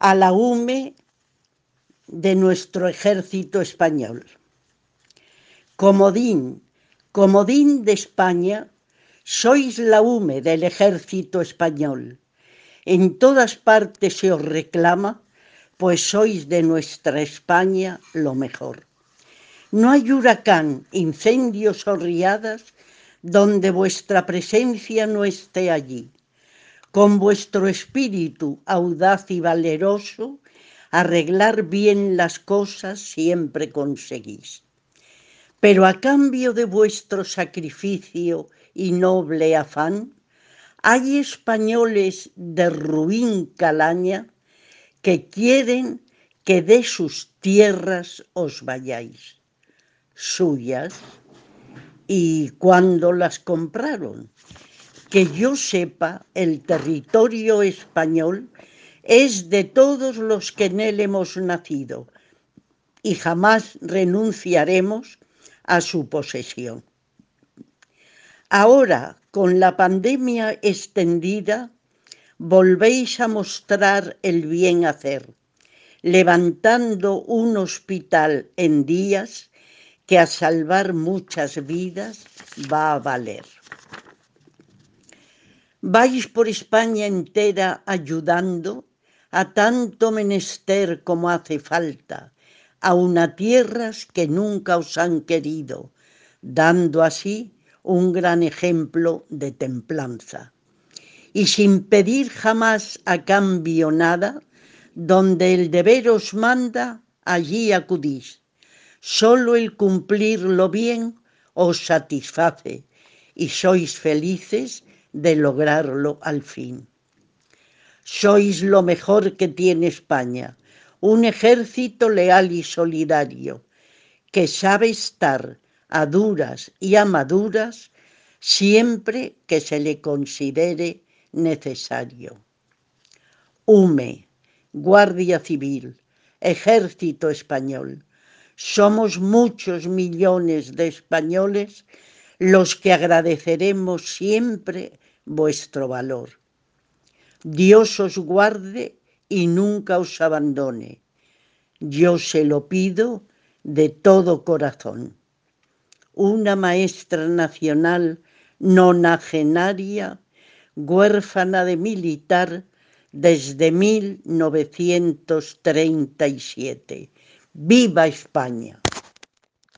a la UME de nuestro ejército español. Comodín de España, sois la UME del ejército español. En todas partes se os reclama, pues sois de nuestra España lo mejor. No hay huracán, incendios o riadas donde vuestra presencia no esté allí. Con vuestro espíritu audaz y valeroso, arreglar bien las cosas siempre conseguís. Pero a cambio de vuestro sacrificio y noble afán, hay españoles de ruin calaña que quieren que de sus tierras os vayáis. Suyas. ¿Y cuándo las compraron? Que yo sepa, el territorio español es de todos los que en él hemos nacido y jamás renunciaremos a su posesión. Ahora, con la pandemia extendida, volvéis a mostrar el bien hacer, levantando un hospital en días que a salvar muchas vidas va a valer. Vais por España entera ayudando a tanto menester como hace falta, aun a tierras que nunca os han querido, dando así un gran ejemplo de templanza. Y sin pedir jamás a cambio nada, donde el deber os manda, allí acudís. Solo el cumplirlo bien os satisface y sois felices de lograrlo al fin. Sois lo mejor que tiene España, un ejército leal y solidario, que sabe estar a duras y a maduras siempre que se le considere necesario. UME, Guardia Civil, Ejército Español. Somos muchos millones de españoles los que agradeceremos siempre vuestro valor. Dios os guarde y nunca os abandone. Yo se lo pido de todo corazón. Una maestra nacional nonagenaria, huérfana de militar desde 1937. ¡Viva España!